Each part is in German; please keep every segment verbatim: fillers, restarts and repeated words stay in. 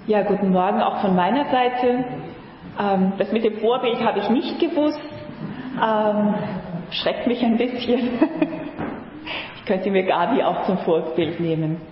Ja, guten Morgen auch von meiner Seite. Ähm, das mit dem Vorbild habe ich nicht gewusst. Ähm, schreckt mich ein bisschen. Ich könnte mir Gabi auch zum Vorbild nehmen.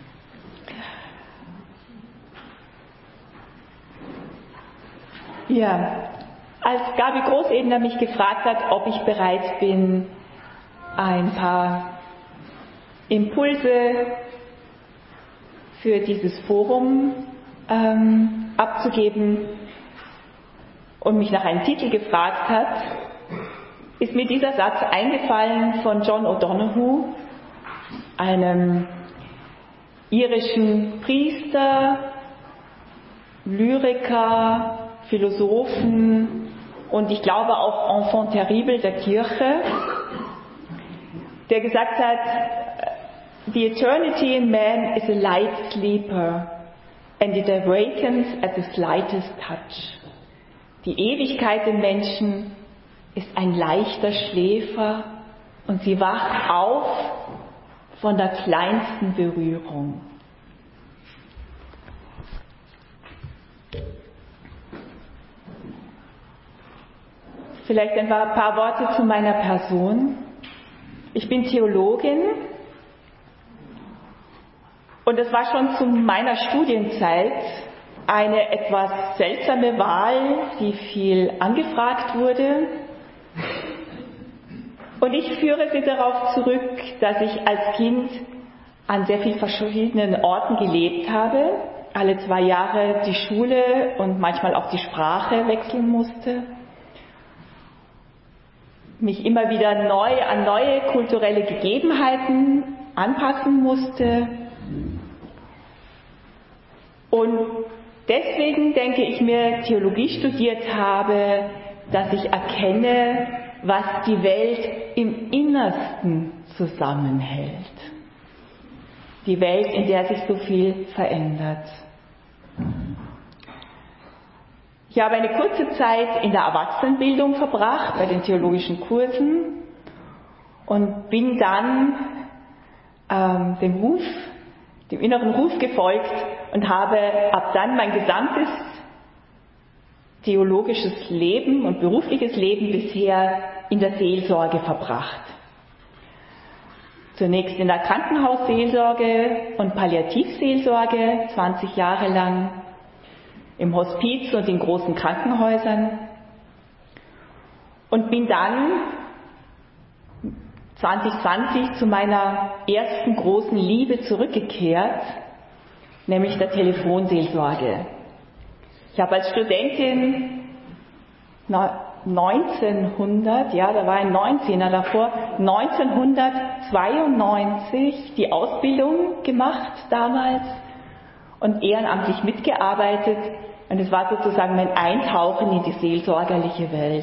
Ja, als Gabi Großedner mich gefragt hat, ob ich bereit bin, ein paar Impulse für dieses Forum ähm, abzugeben und mich nach einem Titel gefragt hat, ist mir dieser Satz eingefallen von John O'Donohue, einem irischen Priester, Lyriker, Philosophen und ich glaube auch Enfant terrible der Kirche, der gesagt hat, The eternity in man is a light sleeper and it awakens at the slightest touch. Die Ewigkeit im Menschen ist ein leichter Schläfer und sie wacht auf von der kleinsten Berührung. Vielleicht ein paar Worte zu meiner Person. Ich bin Theologin und es war schon zu meiner Studienzeit eine etwas seltsame Wahl, die viel angefragt wurde. Und ich führe sie darauf zurück, dass ich als Kind an sehr vielen verschiedenen Orten gelebt habe, alle zwei Jahre die Schule und manchmal auch die Sprache wechseln musste, mich immer wieder neu an neue kulturelle Gegebenheiten anpassen musste. Und deswegen denke ich mir, Theologie studiert habe, dass ich erkenne, was die Welt im Innersten zusammenhält. Die Welt, in der sich so viel verändert. Ich habe eine kurze Zeit in der Erwachsenenbildung verbracht, bei den theologischen Kursen und bin dann ähm, dem Ruf, dem inneren Ruf gefolgt und habe ab dann mein gesamtes theologisches Leben und berufliches Leben bisher in der Seelsorge verbracht. Zunächst in der Krankenhausseelsorge und Palliativseelsorge, zwanzig Jahre lang, im Hospiz und in großen Krankenhäusern und bin dann zwanzig zwanzig zu meiner ersten großen Liebe zurückgekehrt, nämlich der Telefonseelsorge. Ich habe als Studentin neunzehnhundert, ja, da war ein neunzehner davor, neunzehnhundertzweiundneunzig die Ausbildung gemacht damals und ehrenamtlich mitgearbeitet und es war sozusagen mein Eintauchen in die seelsorgerliche Welt.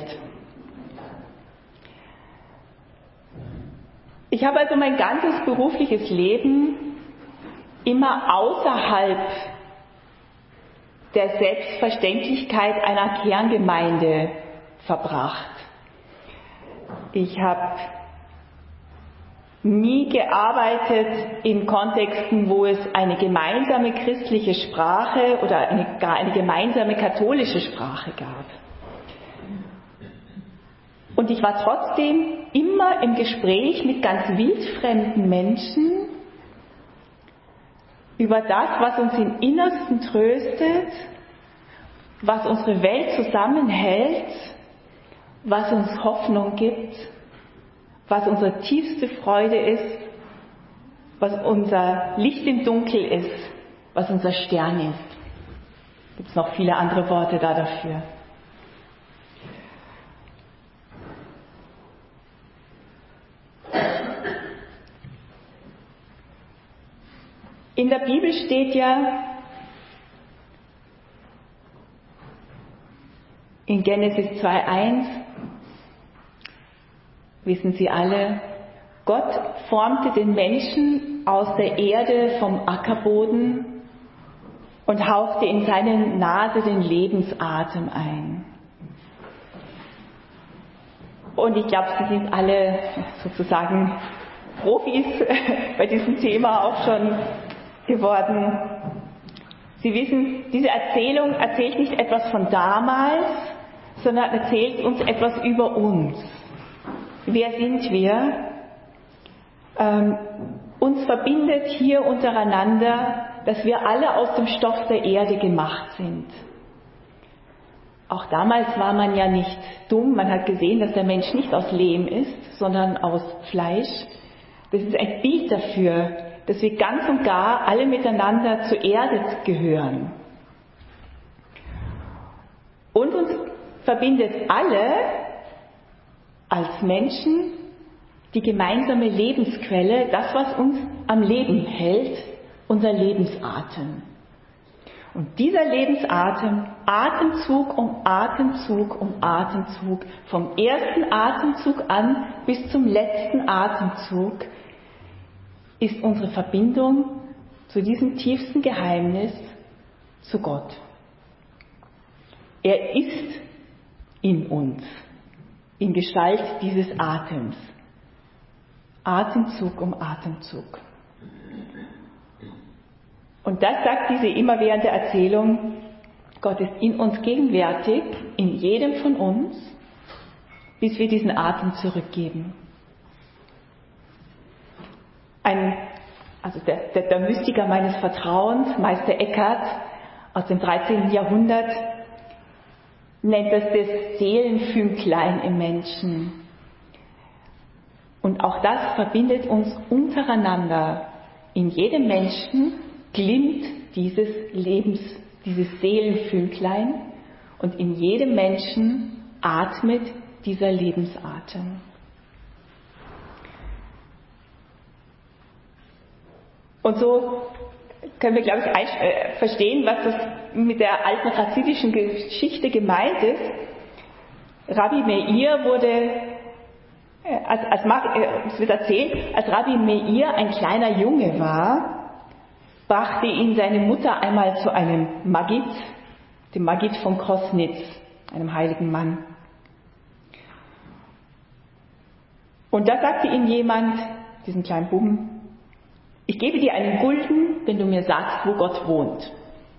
Ich habe also mein ganzes berufliches Leben immer außerhalb der Selbstverständlichkeit einer Kerngemeinde verbracht. Ich habe nie gearbeitet in Kontexten, wo es eine gemeinsame christliche Sprache oder eine, gar eine gemeinsame katholische Sprache gab. Und ich war trotzdem immer im Gespräch mit ganz wildfremden Menschen über das, was uns im Innersten tröstet, was unsere Welt zusammenhält, was uns Hoffnung gibt, was unsere tiefste Freude ist, was unser Licht im Dunkel ist, was unser Stern ist. Gibt es noch viele andere Worte da dafür. In der Bibel steht ja in Genesis zwei eins, wissen Sie alle, Gott formte den Menschen aus der Erde vom Ackerboden und hauchte in seine Nase den Lebensatem ein. Und ich glaube, Sie sind alle sozusagen Profis bei diesem Thema auch schon geworden. Sie wissen, diese Erzählung erzählt nicht etwas von damals, sondern erzählt uns etwas über uns. Wer sind wir? Ähm, uns verbindet hier untereinander, dass wir alle aus dem Stoff der Erde gemacht sind. Auch damals war man ja nicht dumm, man hat gesehen, dass der Mensch nicht aus Lehm ist, sondern aus Fleisch. Das ist ein Bild dafür, dass wir ganz und gar alle miteinander zur Erde gehören. Und uns verbindet alle als Menschen die gemeinsame Lebensquelle, das, was uns am Leben hält, unser Lebensatem. Und dieser Lebensatem, Atemzug um Atemzug um Atemzug, vom ersten Atemzug an bis zum letzten Atemzug, ist unsere Verbindung zu diesem tiefsten Geheimnis, zu Gott. Er ist in uns, in Gestalt dieses Atems. Atemzug um Atemzug. Und das sagt diese immerwährende Erzählung, Gott ist in uns gegenwärtig, in jedem von uns, bis wir diesen Atem zurückgeben. Ein, also der, der, der Mystiker meines Vertrauens, Meister Eckhart aus dem dreizehnten Jahrhundert, nennt das das Seelenfünklein im Menschen. Und auch das verbindet uns untereinander. In jedem Menschen glimmt dieses Lebens, dieses Seelenfünklein und in jedem Menschen atmet dieser Lebensatem. Und so können wir, glaube ich, ein, äh, verstehen, was das mit der alten chassidischen Geschichte gemeint ist. Rabbi Meir wurde, äh, als, als, äh, es wird erzählt, als Rabbi Meir ein kleiner Junge war, brachte ihn seine Mutter einmal zu einem Maggid, dem Maggid von Kosnitz, einem heiligen Mann. Und da sagte ihm jemand, diesen kleinen Buben, ich gebe dir einen Gulden, wenn du mir sagst, wo Gott wohnt.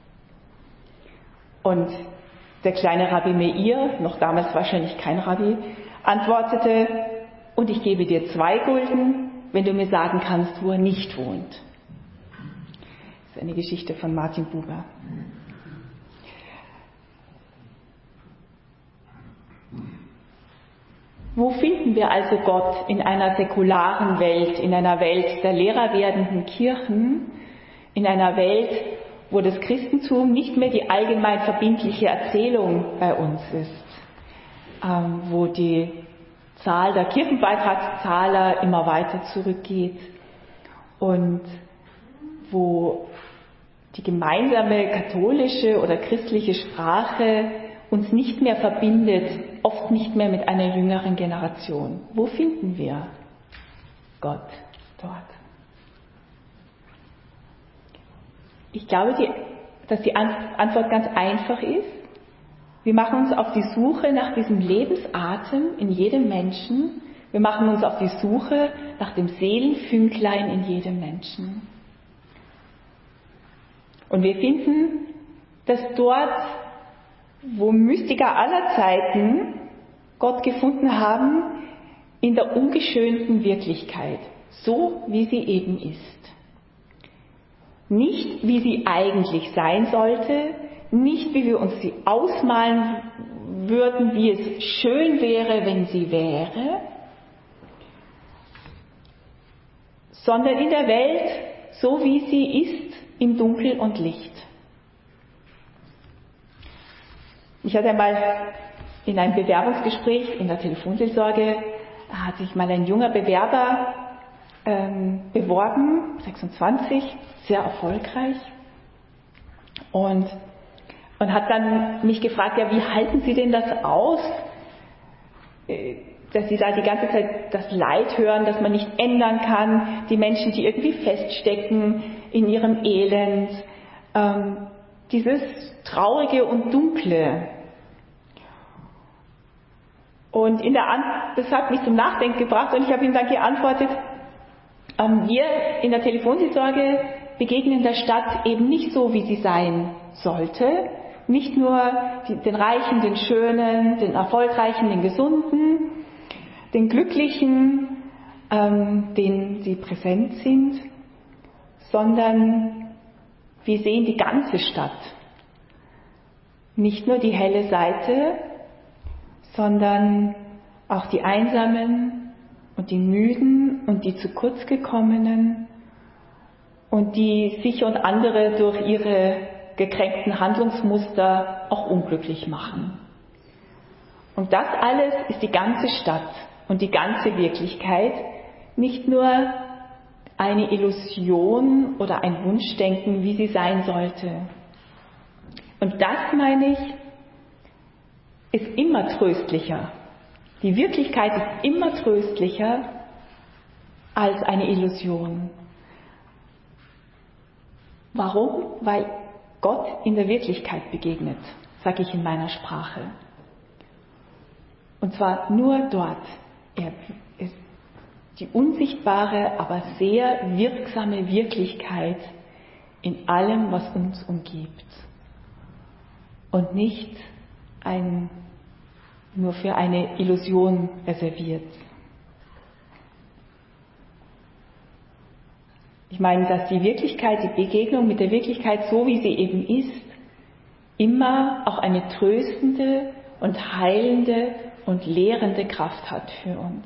Und der kleine Rabbi Meir, noch damals wahrscheinlich kein Rabbi, antwortete, und ich gebe dir zwei Gulden, wenn du mir sagen kannst, wo er nicht wohnt. Das ist eine Geschichte von Martin Buber. Wo finden wir also Gott in einer säkularen Welt, in einer Welt der leerer werdenden Kirchen, in einer Welt, wo das Christentum nicht mehr die allgemein verbindliche Erzählung bei uns ist, ähm, wo die Zahl der Kirchenbeitragszahler immer weiter zurückgeht und wo die gemeinsame katholische oder christliche Sprache uns nicht mehr verbindet, oft nicht mehr mit einer jüngeren Generation. Wo finden wir Gott dort? Ich glaube, die, dass die Antwort ganz einfach ist. Wir machen uns auf die Suche nach diesem Lebensatem in jedem Menschen. Wir machen uns auf die Suche nach dem Seelenfünklein in jedem Menschen. Und wir finden, dass dort, wo Mystiker aller Zeiten Gott gefunden haben, in der ungeschönten Wirklichkeit, so wie sie eben ist. Nicht, wie sie eigentlich sein sollte, nicht, wie wir uns sie ausmalen würden, wie es schön wäre, wenn sie wäre, sondern in der Welt, so wie sie ist, im Dunkel und Licht. Ich hatte einmal in einem Bewerbungsgespräch in der Telefonseelsorge, hat sich mal ein junger Bewerber ähm, beworben, sechsundzwanzig, sehr erfolgreich, und, und hat dann mich gefragt, ja, wie halten Sie denn das aus, dass Sie da die ganze Zeit das Leid hören, das man nicht ändern kann, die Menschen, die irgendwie feststecken in ihrem Elend, ähm, dieses Traurige und Dunkle. Und in der An- das hat mich zum Nachdenken gebracht und ich habe ihm dann geantwortet, ähm, wir in der Telefonseelsorge begegnen der Stadt eben nicht so, wie sie sein sollte. Nicht nur die, den Reichen, den Schönen, den Erfolgreichen, den Gesunden, den Glücklichen, ähm, denen sie präsent sind, sondern wir sehen die ganze Stadt. Nicht nur die helle Seite, sondern auch die Einsamen und die Müden und die zu kurz gekommenen und die sich und andere durch ihre gekränkten Handlungsmuster auch unglücklich machen. Und das alles ist die ganze Stadt und die ganze Wirklichkeit, nicht nur eine Illusion oder ein Wunschdenken, wie sie sein sollte. Und das, meine ich, ist immer tröstlicher. Die Wirklichkeit ist immer tröstlicher als eine Illusion. Warum? Weil Gott in der Wirklichkeit begegnet, sage ich in meiner Sprache. Und zwar nur dort. Er ist die unsichtbare, aber sehr wirksame Wirklichkeit in allem, was uns umgibt. Und nicht ein, nur für eine Illusion reserviert. Ich meine, dass die Wirklichkeit, die Begegnung mit der Wirklichkeit, so wie sie eben ist, immer auch eine tröstende und heilende und lehrende Kraft hat für uns.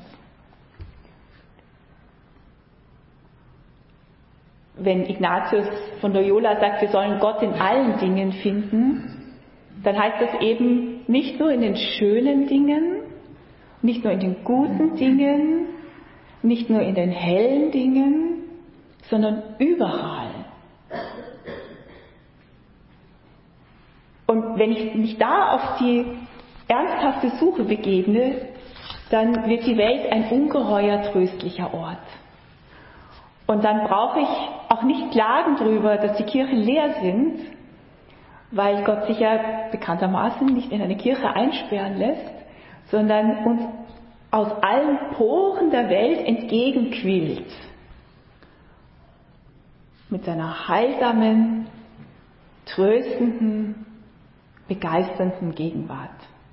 Wenn Ignatius von Loyola sagt, wir sollen Gott in allen Dingen finden, dann heißt das eben nicht nur in den schönen Dingen, nicht nur in den guten Dingen, nicht nur in den hellen Dingen, sondern überall. Und wenn ich mich da auf die ernsthafte Suche begebe, dann wird die Welt ein ungeheuer tröstlicher Ort. Und dann brauche ich auch nicht klagen darüber, dass die Kirchen leer sind, weil Gott sich ja bekanntermaßen nicht in eine Kirche einsperren lässt, sondern uns aus allen Poren der Welt entgegenquillt. Mit seiner heilsamen, tröstenden, begeisternden Gegenwart.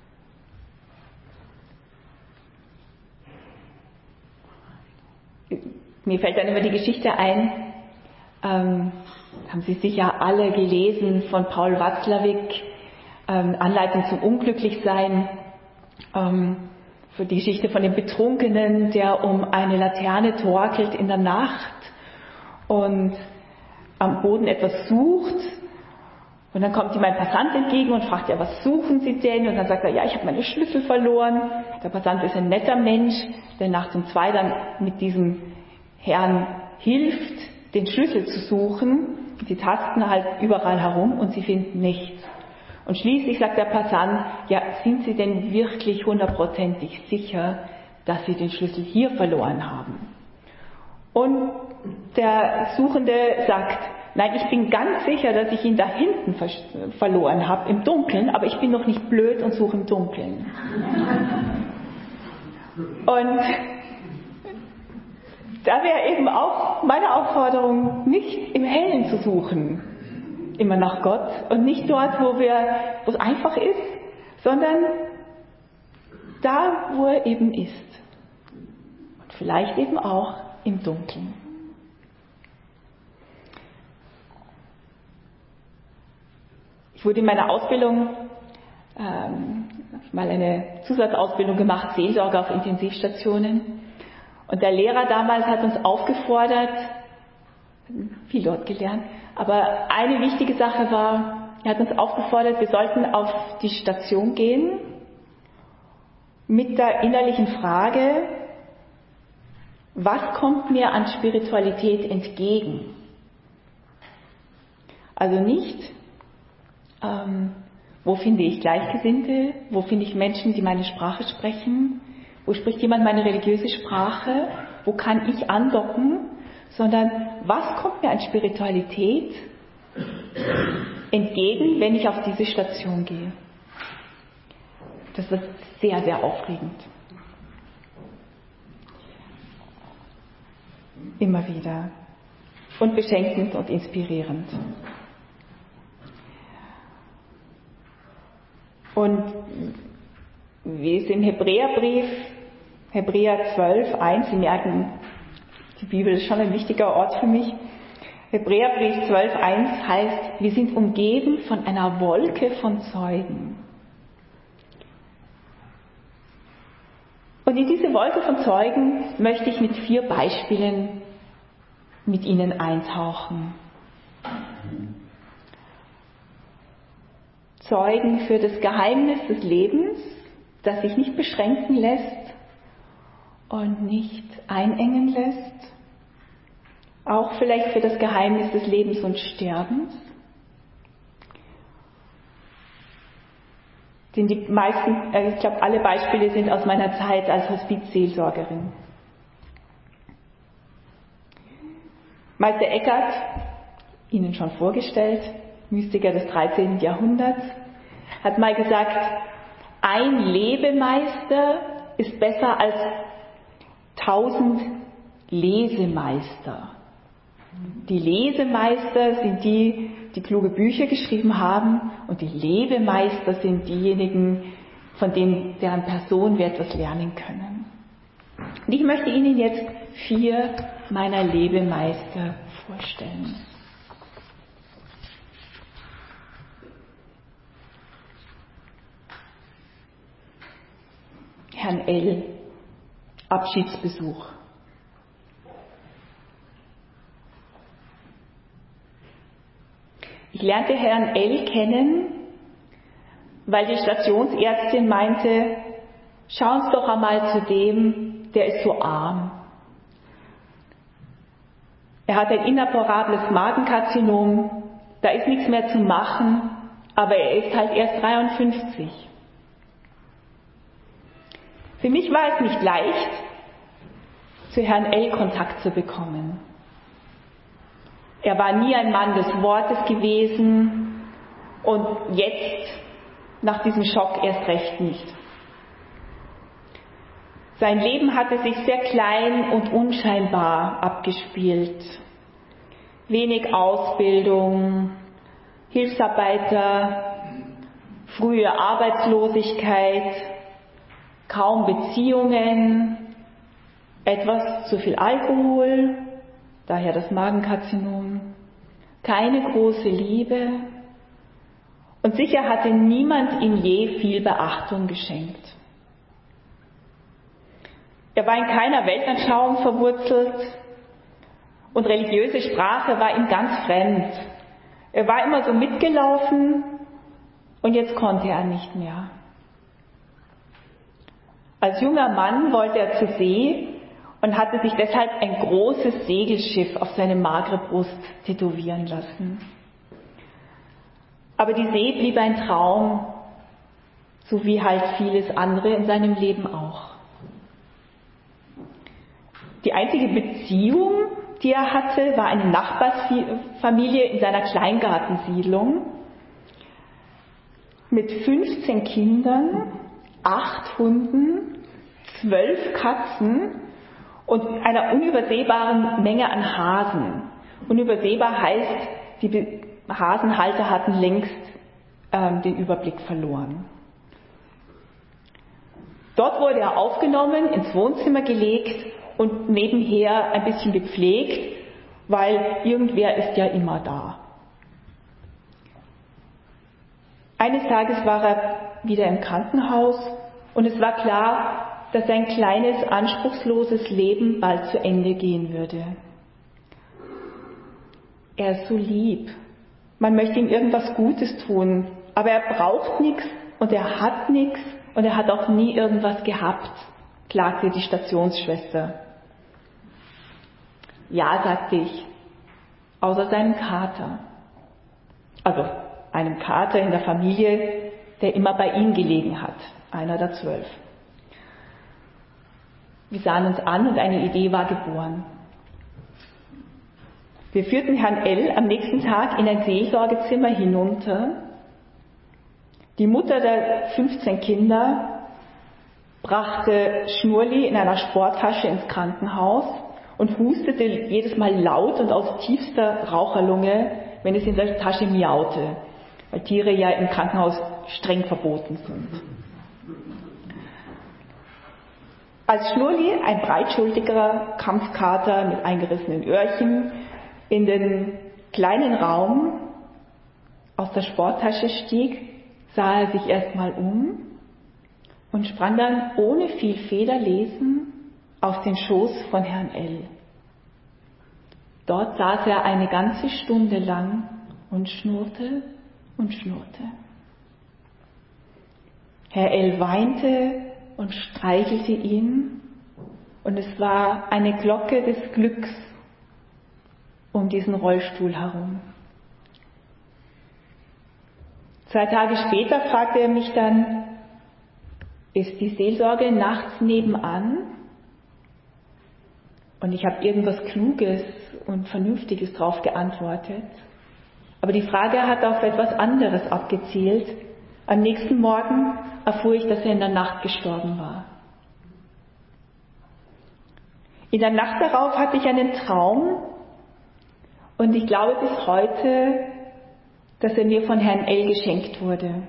Mir fällt dann immer die Geschichte ein, ähm, haben Sie sicher alle gelesen von Paul Watzlawick, ähm, Anleitung zum Unglücklichsein, ähm, für die Geschichte von dem Betrunkenen, der um eine Laterne torkelt in der Nacht und am Boden etwas sucht. Und dann kommt ihm ein Passant entgegen und fragt, ja, was suchen Sie denn? Und dann sagt er, ja, ich habe meine Schlüssel verloren. Der Passant ist ein netter Mensch, der nachts um zwei dann mit diesem Herrn hilft, den Schlüssel zu suchen. Sie tasten halt überall herum und sie finden nichts. Und schließlich sagt der Passant, ja, sind Sie denn wirklich hundertprozentig sicher, dass Sie den Schlüssel hier verloren haben? Und der Suchende sagt, nein, ich bin ganz sicher, dass ich ihn da hinten ver- verloren habe, im Dunkeln, aber ich bin noch nicht blöd und suche im Dunkeln. Und da wäre eben auch meine Aufforderung, nicht im Hellen zu suchen, immer nach Gott, und nicht dort, wo wir, wo es einfach ist, sondern da, wo er eben ist. Und vielleicht eben auch im Dunkeln. Ich wurde in meiner Ausbildung, ähm, habe ich mal eine Zusatzausbildung gemacht, Seelsorge auf Intensivstationen. Und der Lehrer damals hat uns aufgefordert, viel dort gelernt, aber eine wichtige Sache war, er hat uns aufgefordert, wir sollten auf die Station gehen mit der innerlichen Frage, was kommt mir an Spiritualität entgegen? Also nicht, ähm, wo finde ich Gleichgesinnte, wo finde ich Menschen, die meine Sprache sprechen, wo spricht jemand meine religiöse Sprache, wo kann ich andocken, sondern was kommt mir an Spiritualität entgegen, wenn ich auf diese Station gehe. Das wird sehr, sehr aufregend. Immer wieder. und beschenkend und inspirierend. Und wie es im Hebräerbrief, Hebräer zwölf, eins, Sie merken, die Bibel ist schon ein wichtiger Ort für mich. Hebräerbrief zwölf, eins heißt, wir sind umgeben von einer Wolke von Zeugen. Und in diese Wolke von Zeugen möchte ich mit vier Beispielen mit Ihnen eintauchen. Zeugen für das Geheimnis des Lebens, das sich nicht beschränken lässt und nicht einengen lässt. Auch vielleicht für das Geheimnis des Lebens und Sterbens. Denn die meisten, ich glaube, alle Beispiele sind aus meiner Zeit als Hospizseelsorgerin. Meister Eckhart, Ihnen schon vorgestellt, Mystiker des dreizehnten Jahrhunderts, hat mal gesagt, ein Lebemeister ist besser als tausend Lesemeister. Die Lesemeister sind die, die kluge Bücher geschrieben haben, und die Lebemeister sind diejenigen, von denen, deren Person wir etwas lernen können. Und ich möchte Ihnen jetzt vier meiner Lebemeister vorstellen. Herrn L., Abschiedsbesuch. Ich lernte Herrn L. kennen, weil die Stationsärztin meinte, schauen Sie doch einmal zu dem, der ist so arm. Er hat ein inoperables Magenkarzinom, da ist nichts mehr zu machen, aber er ist halt erst dreiundfünfzig. Für mich war es nicht leicht, zu Herrn L. Kontakt zu bekommen. Er war nie ein Mann des Wortes gewesen und jetzt, nach diesem Schock, erst recht nicht. Sein Leben hatte sich sehr klein und unscheinbar abgespielt. Wenig Ausbildung, Hilfsarbeiter, frühe Arbeitslosigkeit, kaum Beziehungen, etwas zu viel Alkohol, daher das Magenkarzinom, keine große Liebe und sicher hatte niemand ihm je viel Beachtung geschenkt. Er war in keiner Weltanschauung verwurzelt und religiöse Sprache war ihm ganz fremd. Er war immer so mitgelaufen und jetzt konnte er nicht mehr. Als junger Mann wollte er zur See und hatte sich deshalb ein großes Segelschiff auf seine magere Brust tätowieren lassen. Aber die See blieb ein Traum, so wie halt vieles andere in seinem Leben auch. Die einzige Beziehung, die er hatte, war eine Nachbarsfamilie in seiner Kleingartensiedlung mit fünfzehn Kindern, acht Hunden, zwölf Katzen und einer unübersehbaren Menge an Hasen. Unübersehbar heißt, die Hasenhalter hatten längst ähm, den Überblick verloren. Dort wurde er aufgenommen, ins Wohnzimmer gelegt und nebenher ein bisschen gepflegt, weil irgendwer ist ja immer da. Eines Tages war er wieder im Krankenhaus und es war klar, dass sein kleines, anspruchsloses Leben bald zu Ende gehen würde. Er ist so lieb. Man möchte ihm irgendwas Gutes tun, aber er braucht nichts und er hat nichts und er hat auch nie irgendwas gehabt, klagte die Stationsschwester. Ja, sagte ich, außer seinem Kater. Also einem Kater in der Familie, der immer bei ihm gelegen hat, einer der zwölf. Wir sahen uns an und eine Idee war geboren. Wir führten Herrn L. am nächsten Tag in ein Seelsorgezimmer hinunter. Die Mutter der fünfzehn Kinder brachte Schnurli in einer Sporttasche ins Krankenhaus und hustete jedes Mal laut und aus tiefster Raucherlunge, wenn es in der Tasche miaute, weil Tiere ja im Krankenhaus streng verboten sind. Als Schnurli, ein breitschultiger Kampfkater mit eingerissenen Öhrchen, in den kleinen Raum aus der Sporttasche stieg, sah er sich erstmal um und sprang dann ohne viel Federlesen auf den Schoß von Herrn L. Dort saß er eine ganze Stunde lang und schnurrte und schnurrte. Herr L. weinte und streichelte ihn, und es war eine Glocke des Glücks um diesen Rollstuhl herum. Zwei Tage später fragte er mich dann, ist die Seelsorge nachts nebenan? Und ich habe irgendwas Kluges und Vernünftiges drauf geantwortet. Aber die Frage hat auf etwas anderes abgezielt. Am nächsten Morgen erfuhr ich, dass er in der Nacht gestorben war. In der Nacht darauf hatte ich einen Traum, und ich glaube bis heute, dass er mir von Herrn L. geschenkt wurde.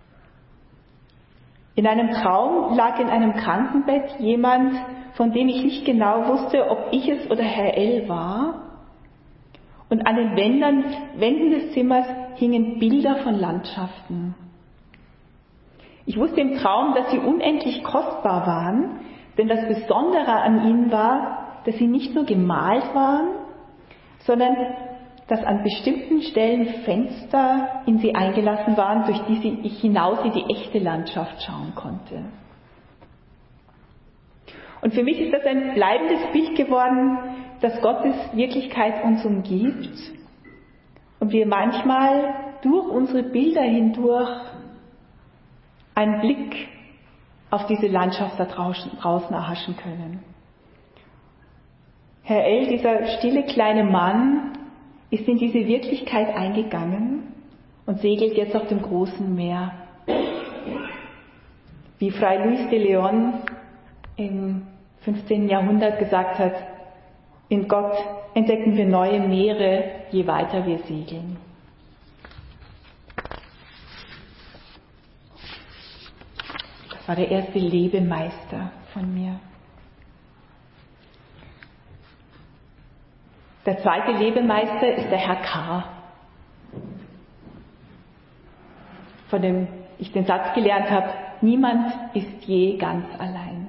In einem Traum lag in einem Krankenbett jemand, von dem ich nicht genau wusste, ob ich es oder Herr L. war. Und an den Wänden, Wänden des Zimmers hingen Bilder von Landschaften. Ich wusste im Traum, dass sie unendlich kostbar waren, denn das Besondere an ihnen war, dass sie nicht nur gemalt waren, sondern dass an bestimmten Stellen Fenster in sie eingelassen waren, durch die ich hinaus in die echte Landschaft schauen konnte. Und für mich ist das ein bleibendes Bild geworden, dass Gottes Wirklichkeit uns umgibt und wir manchmal durch unsere Bilder hindurch einen Blick auf diese Landschaft da draußen, draußen erhaschen können. Herr L., dieser stille kleine Mann, ist in diese Wirklichkeit eingegangen und segelt jetzt auf dem großen Meer. Wie Fray Luis de Leon im fünfzehnten Jahrhundert gesagt hat, in Gott entdecken wir neue Meere, je weiter wir segeln. Das war der erste Lebemeister von mir. Der zweite Lebemeister ist der Herr K., von dem ich den Satz gelernt habe, niemand ist je ganz allein.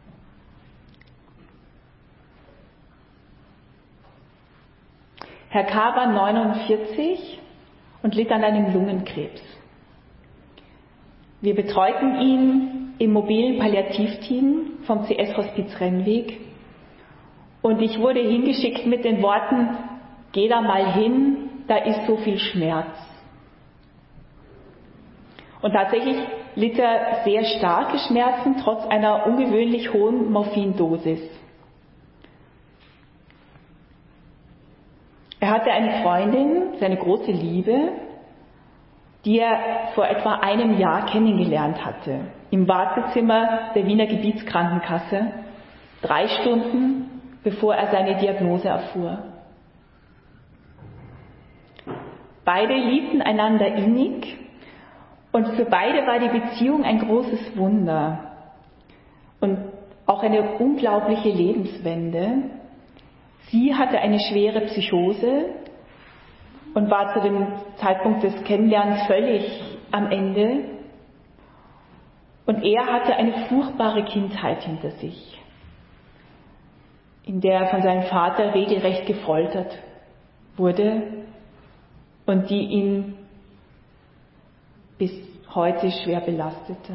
Herr K. war neunundvierzig und litt an einem Lungenkrebs. Wir betreuten ihn im mobilen Palliativteam vom C S Hospiz Rennweg. Und ich wurde hingeschickt mit den Worten, geh da mal hin, da ist so viel Schmerz. Und tatsächlich litt er sehr starke Schmerzen, trotz einer ungewöhnlich hohen Morphindosis. Er hatte eine Freundin, seine große Liebe, die er vor etwa einem Jahr kennengelernt hatte, im Wartezimmer der Wiener Gebietskrankenkasse, drei Stunden bevor er seine Diagnose erfuhr. Beide liebten einander innig und für beide war die Beziehung ein großes Wunder und auch eine unglaubliche Lebenswende. Sie hatte eine schwere Psychose und war zu dem Zeitpunkt des Kennenlernens völlig am Ende. Und er hatte eine furchtbare Kindheit hinter sich, in der er von seinem Vater regelrecht gefoltert wurde und die ihn bis heute schwer belastete.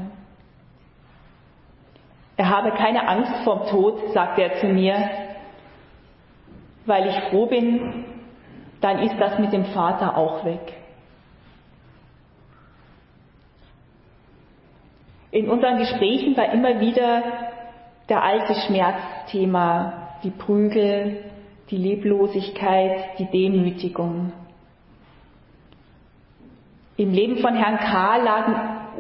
Er habe keine Angst vorm Tod, sagte er zu mir, weil ich froh bin, dann ist das mit dem Vater auch weg. In unseren Gesprächen war immer wieder der alte Schmerzthema, die Prügel, die Leblosigkeit, die Demütigung. Im Leben von Herrn K. lagen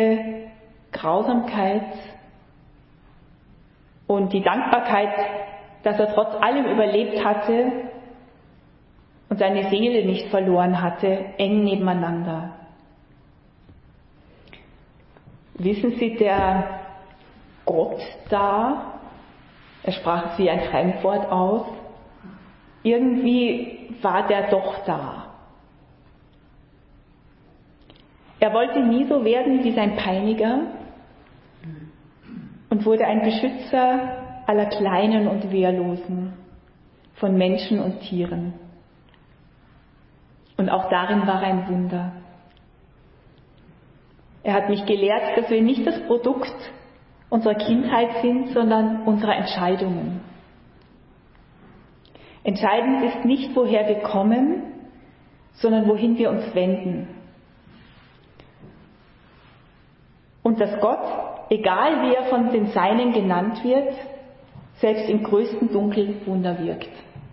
unmenschliche Grausamkeit und die Dankbarkeit dass er trotz allem überlebt hatte und seine Seele nicht verloren hatte, eng nebeneinander. Wissen Sie, der Gott da, er sprach es wie ein Fremdwort aus, irgendwie war der doch da. Er wollte nie so werden wie sein Peiniger und wurde ein Beschützer aller Kleinen und Wehrlosen, von Menschen und Tieren. Und auch darin war ein Wunder. Er hat mich gelehrt, dass wir nicht das Produkt unserer Kindheit sind, sondern unserer Entscheidungen. Entscheidend ist nicht, woher wir kommen, sondern wohin wir uns wenden. Und dass Gott, egal wie er von den Seinen genannt wird, selbst im größten Dunkel Wunder wirkt.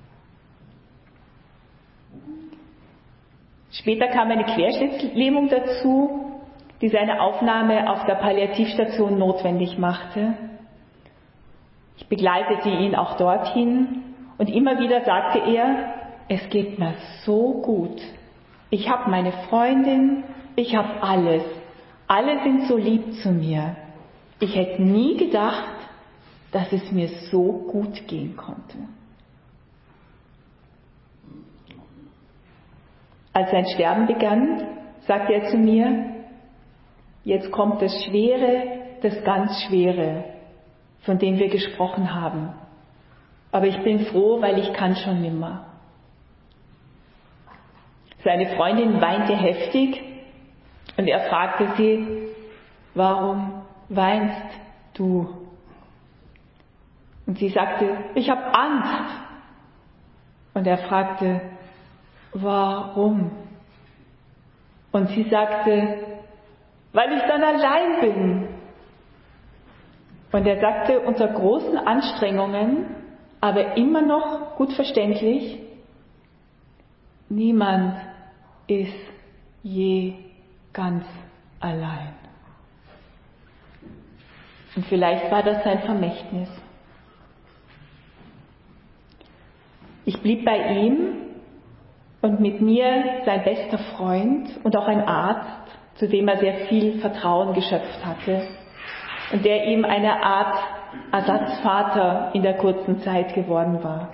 Später kam eine Querschnittslähmung dazu, die seine Aufnahme auf der Palliativstation notwendig machte. Ich begleitete ihn auch dorthin und immer wieder sagte er, es geht mir so gut. Ich habe meine Freundin, ich habe alles. Alle sind so lieb zu mir. Ich hätte nie gedacht, dass es mir so gut gehen konnte. Als sein Sterben begann, sagte er zu mir, jetzt kommt das Schwere, das ganz Schwere, von dem wir gesprochen haben. Aber ich bin froh, weil ich kann schon nimmer. Seine Freundin weinte heftig und er fragte sie, warum weinst du? Und sie sagte, ich habe Angst. Und er fragte, warum? Und sie sagte, weil ich dann allein bin. Und er sagte, unter großen Anstrengungen, aber immer noch gut verständlich, niemand ist je ganz allein. Und vielleicht war das sein Vermächtnis. Ich blieb bei ihm und mit mir sein bester Freund und auch ein Arzt, zu dem er sehr viel Vertrauen geschöpft hatte und der ihm eine Art Ersatzvater in der kurzen Zeit geworden war.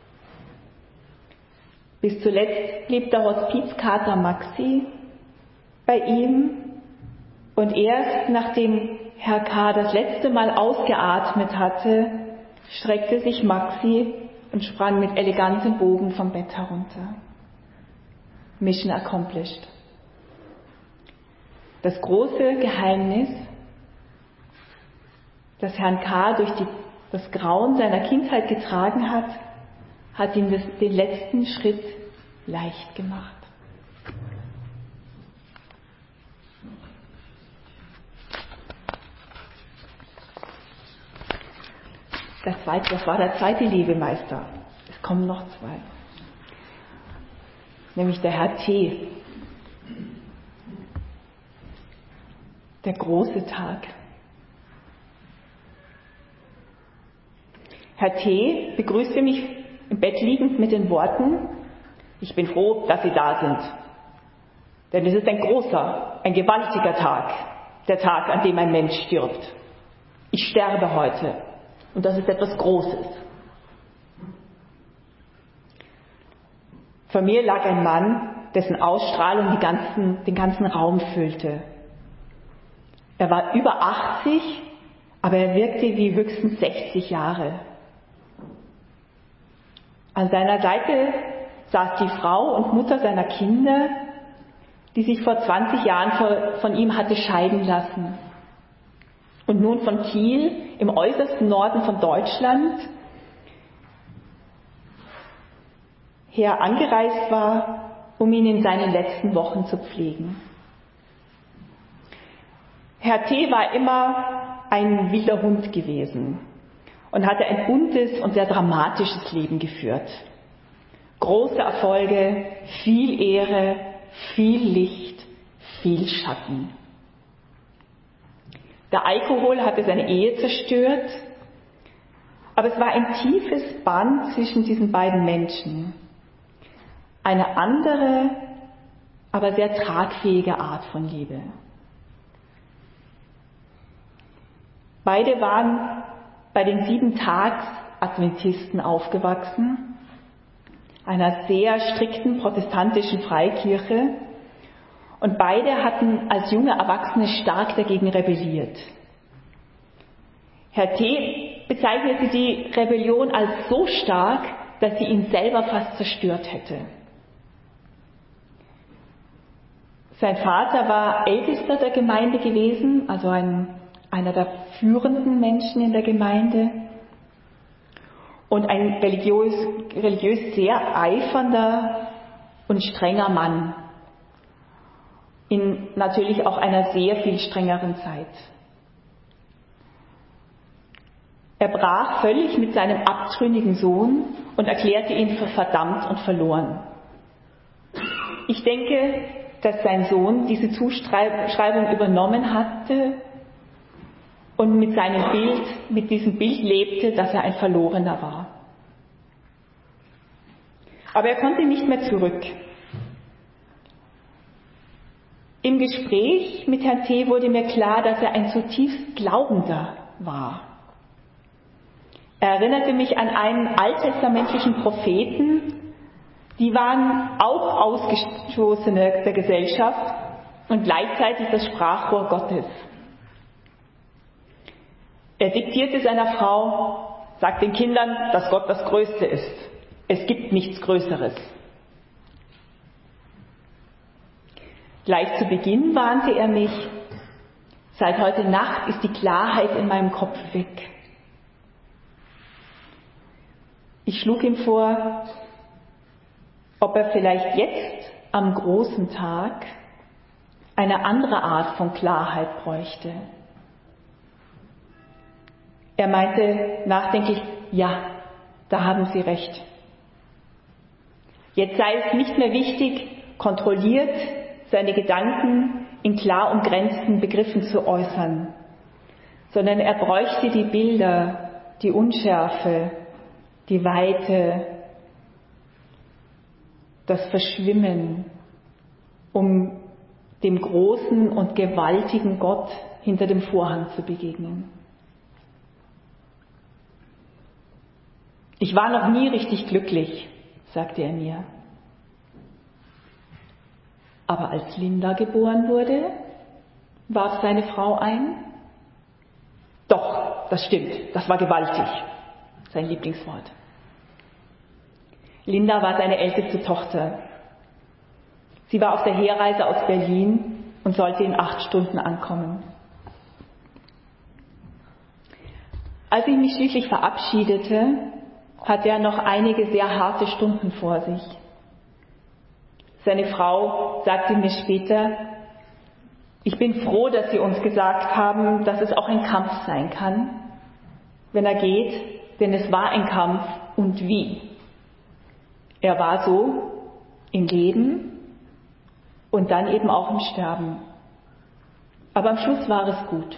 Bis zuletzt blieb der Hospizkater Maxi bei ihm und erst nachdem Herr K. das letzte Mal ausgeatmet hatte, streckte sich Maxi und sprang mit elegantem Bogen vom Bett herunter. Mission accomplished. Das große Geheimnis, das Herrn K. durch die, das Grauen seiner Kindheit getragen hat, hat ihm das, den letzten Schritt leicht gemacht. Das, zweite, das war der zweite Legemeister. Es kommen noch zwei. Nämlich der Herr T. Der große Tag. Herr T. begrüßte mich im Bett liegend mit den Worten, ich bin froh, dass Sie da sind. Denn es ist ein großer, ein gewaltiger Tag, der Tag, an dem ein Mensch stirbt. Ich sterbe heute. Und das ist etwas Großes. Vor mir lag ein Mann, dessen Ausstrahlung die ganzen, den ganzen Raum füllte. Er war über achtzig, aber er wirkte wie höchstens sechzig Jahre. An seiner Seite saß die Frau und Mutter seiner Kinder, die sich vor zwanzig Jahren von ihm hatte scheiden lassen und nun von Kiel im äußersten Norden von Deutschland her angereist war, um ihn in seinen letzten Wochen zu pflegen. Herr T. war immer ein wilder Hund gewesen und hatte ein buntes und sehr dramatisches Leben geführt. Große Erfolge, viel Ehre, viel Licht, viel Schatten. Der Alkohol hatte seine Ehe zerstört, Aber es war ein tiefes Band zwischen diesen beiden Menschen. Eine andere, aber sehr tragfähige Art von Liebe. Beide waren bei den Sieben-Tags-Adventisten aufgewachsen, einer sehr strikten protestantischen Freikirche, und beide hatten als junge Erwachsene stark dagegen rebelliert. Herr T. bezeichnete die Rebellion als so stark, dass sie ihn selber fast zerstört hätte. Sein Vater war Ältester der Gemeinde gewesen, also ein, einer der führenden Menschen in der Gemeinde und ein religiös, religiös sehr eifernder und strenger Mann. In natürlich auch einer sehr viel strengeren Zeit. Er brach völlig mit seinem abtrünnigen Sohn und erklärte ihn für verdammt und verloren. Ich denke, dass sein Sohn diese Zuschreibung übernommen hatte und mit seinem Bild, mit diesem Bild lebte, dass er ein Verlorener war. Aber er konnte nicht mehr zurück. Im Gespräch mit Herrn T. wurde mir klar, dass er ein zutiefst Glaubender war. Er erinnerte mich an einen alttestamentlichen Propheten, die waren auch Ausgestoßene der Gesellschaft und gleichzeitig das Sprachrohr Gottes. Er diktierte seiner Frau, sagt den Kindern, dass Gott das Größte ist. Es gibt nichts Größeres. Gleich zu Beginn warnte er mich, seit heute Nacht ist die Klarheit in meinem Kopf weg. Ich schlug ihm vor, ob er vielleicht jetzt am großen Tag eine andere Art von Klarheit bräuchte. Er meinte nachdenklich, ja, da haben Sie recht. Jetzt sei es nicht mehr wichtig, kontrolliert seine Gedanken in klar umgrenzten Begriffen zu äußern, sondern er bräuchte die Bilder, die Unschärfe, die Weite, das Verschwimmen, um dem großen und gewaltigen Gott hinter dem Vorhang zu begegnen. Ich war noch nie richtig glücklich, sagte er mir. Aber als Linda geboren wurde, warf seine Frau ein. Doch, das stimmt, das war gewaltig, sein Lieblingswort. Linda war seine älteste Tochter. Sie war auf der Herreise aus Berlin und sollte in acht Stunden ankommen. Als ich mich schließlich verabschiedete, hatte er noch einige sehr harte Stunden vor sich. Seine Frau sagte mir später, ich bin froh, dass Sie uns gesagt haben, dass es auch ein Kampf sein kann, wenn er geht, denn es war ein Kampf und wie. Er war so im Leben und dann eben auch im Sterben. Aber am Schluss war es gut.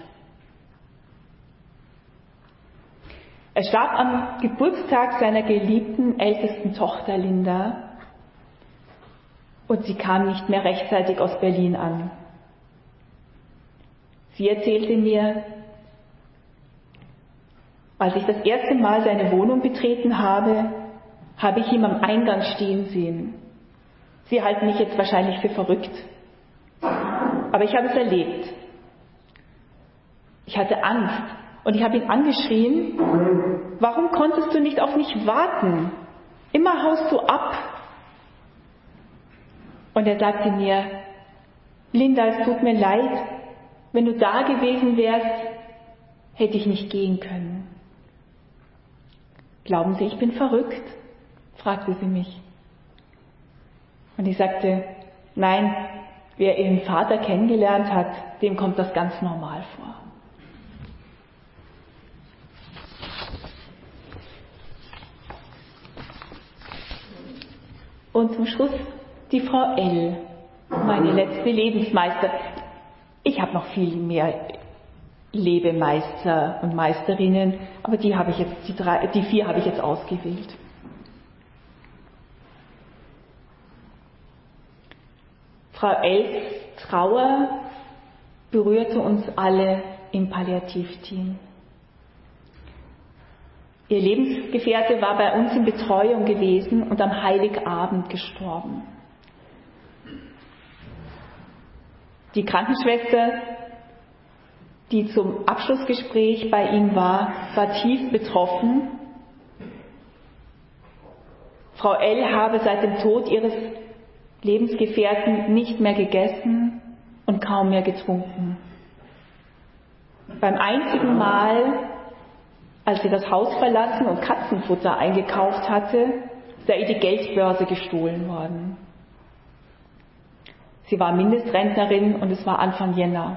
Er starb am Geburtstag seiner geliebten ältesten Tochter Linda und sie kam nicht mehr rechtzeitig aus Berlin an. Sie erzählte mir, als ich das erste Mal seine Wohnung betreten habe, habe ich ihn am Eingang stehen sehen. Sie halten mich jetzt wahrscheinlich für verrückt, aber ich habe es erlebt. Ich hatte Angst und ich habe ihn angeschrien, warum konntest du nicht auf mich warten? Immer haust du ab. Und er sagte mir, Linda, es tut mir leid, wenn du da gewesen wärst, hätte ich nicht gehen können. Glauben Sie, ich bin verrückt? Fragte sie mich. Und ich sagte, nein, wer Ihren Vater kennengelernt hat, dem kommt das ganz normal vor. Und zum Schluss die Frau L., meine letzte Lebensmeister. Ich habe noch viel mehr Lebemeister und Meisterinnen, aber die habe ich jetzt, die drei, die vier habe ich jetzt ausgewählt. Frau Els Trauer berührte uns alle im Palliativteam. Ihr Lebensgefährte war bei uns in Betreuung gewesen und am Heiligabend gestorben. Die Krankenschwester, die zum Abschlussgespräch bei ihm war, war tief betroffen. Frau L. habe seit dem Tod ihres Lebensgefährten nicht mehr gegessen und kaum mehr getrunken. Beim einzigen Mal, als sie das Haus verlassen und Katzenfutter eingekauft hatte, sei ihr die Geldbörse gestohlen worden. Sie war Mindestrentnerin und es war Anfang Jänner.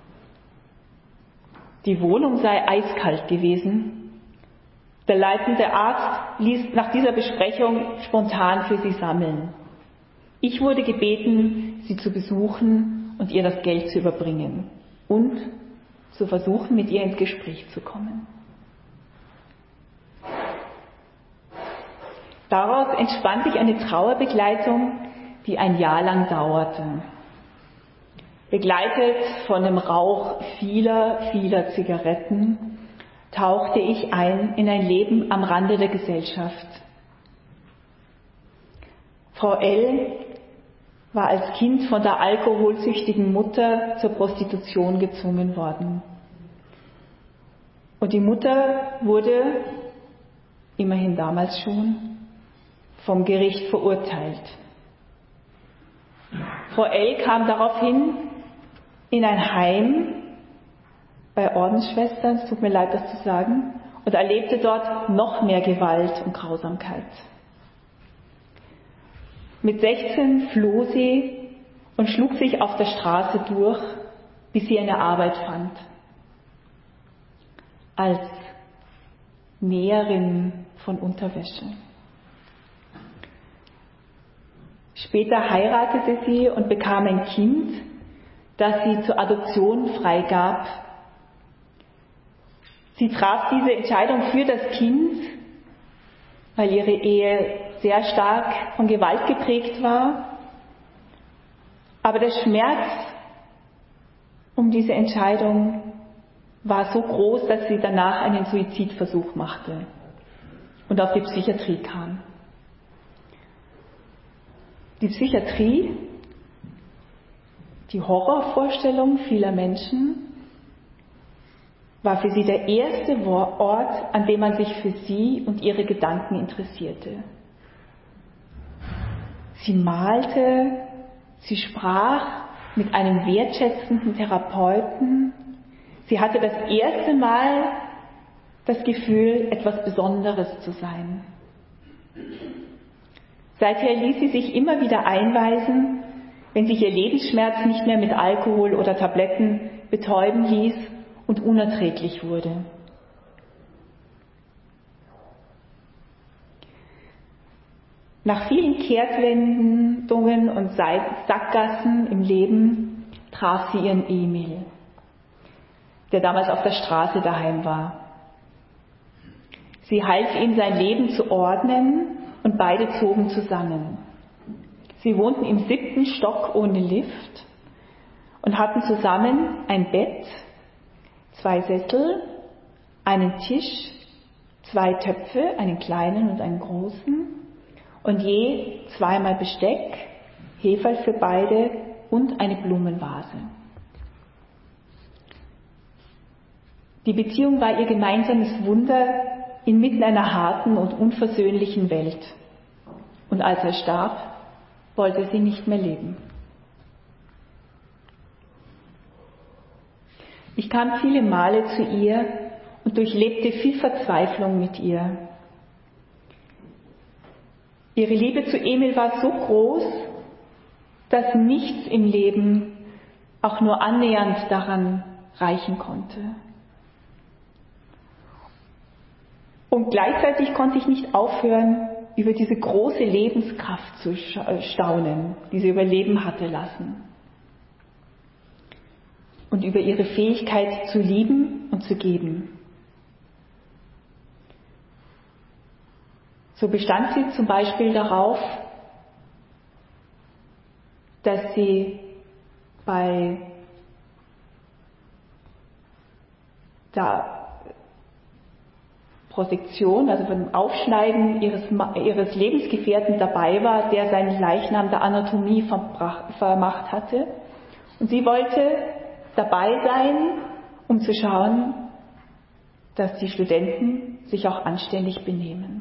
Die Wohnung sei eiskalt gewesen. Der leitende Arzt ließ nach dieser Besprechung spontan für sie sammeln. Ich wurde gebeten, sie zu besuchen und ihr das Geld zu überbringen und zu versuchen, mit ihr ins Gespräch zu kommen. Daraus entspann sich eine Trauerbegleitung, die ein Jahr lang dauerte. Begleitet von dem Rauch vieler, vieler Zigaretten tauchte ich ein in ein Leben am Rande der Gesellschaft. Frau L. war als Kind von der alkoholsüchtigen Mutter zur Prostitution gezwungen worden. Und die Mutter wurde, immerhin damals schon, vom Gericht verurteilt. Frau L. kam daraufhin in ein Heim bei Ordensschwestern, es tut mir leid, das zu sagen, und erlebte dort noch mehr Gewalt und Grausamkeit. Mit sechzehn floh sie und schlug sich auf der Straße durch, bis sie eine Arbeit fand. Als Näherin von Unterwäsche. Später heiratete sie und bekam ein Kind, das sie zur Adoption freigab. Sie traf diese Entscheidung für das Kind, weil ihre Ehe sehr stark von Gewalt geprägt war. Aber der Schmerz um diese Entscheidung war so groß, dass sie danach einen Suizidversuch machte und auf die Psychiatrie kam. Die Psychiatrie, die Horrorvorstellung vieler Menschen, war für sie der erste Ort, an dem man sich für sie und ihre Gedanken interessierte. Sie malte, sie sprach mit einem wertschätzenden Therapeuten. Sie hatte das erste Mal das Gefühl, etwas Besonderes zu sein. Seither ließ sie sich immer wieder einweisen, wenn sich ihr Lebensschmerz nicht mehr mit Alkohol oder Tabletten betäuben ließ und unerträglich wurde. Nach vielen Kehrtwendungen und Sackgassen im Leben traf sie ihren Emil, der damals auf der Straße daheim war. Sie half ihm, sein Leben zu ordnen und beide zogen zusammen. Sie wohnten im siebten Stock ohne Lift und hatten zusammen ein Bett, zwei Sessel, einen Tisch, zwei Töpfe, einen kleinen und einen großen und je zweimal Besteck, Heferl für beide und eine Blumenvase. Die Beziehung war ihr gemeinsames Wunder inmitten einer harten und unversöhnlichen Welt. Und als er starb, wollte sie nicht mehr leben. Ich kam viele Male zu ihr und durchlebte viel Verzweiflung mit ihr. Ihre Liebe zu Emil war so groß, dass nichts im Leben auch nur annähernd daran reichen konnte. Und gleichzeitig konnte ich nicht aufhören, über diese große Lebenskraft zu staunen, die sie über Leben hatte lassen. Und und über ihre Fähigkeit zu lieben und zu geben. So bestand sie zum Beispiel darauf, dass sie bei der Prosektion, also beim Aufschneiden ihres, ihres Lebensgefährten dabei war, der seinen Leichnam der Anatomie verbrach, vermacht hatte. Und sie wollte dabei sein, um zu schauen, dass die Studenten sich auch anständig benehmen.